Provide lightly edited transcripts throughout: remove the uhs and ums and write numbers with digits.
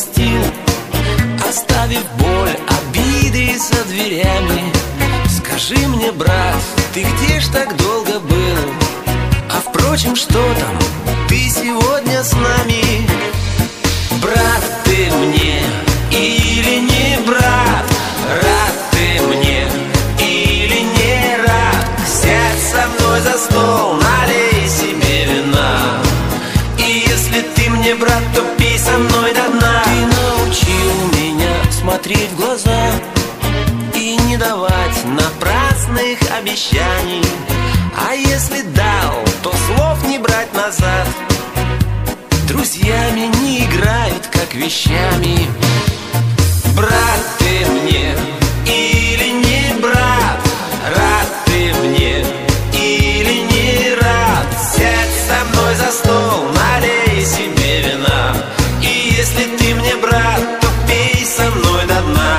простил, оставив боль, обиды за дверями. Скажи мне, брат, ты где ж так долго был? А впрочем, что там, ты сегодня с нами. Брат ты мне или не брат? Рад ты мне или не рад? Сядь со мной за стол, налей себе вина. И если ты мне брат, то пей со мной до дна. Ты научил меня смотреть в глаза и не давать напрасных обещаний. А если дал, то слов не брать назад. Друзьями не играют, как вещами. Брат ты мне или не брат? Рад ты мне или не рад? Сядь со мной за стол, налей себе вина. И если ты мне брат, то пей со мной до дна.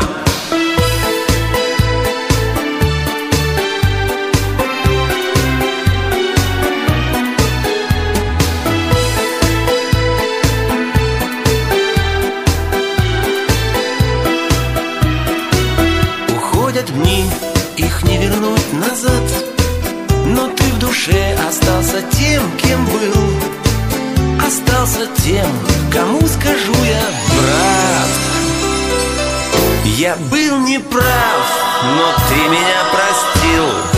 Дни, их не вернуть назад, но ты в душе остался тем, кем был. Остался тем, кому скажу я: брат, я был неправ, но ты меня простил.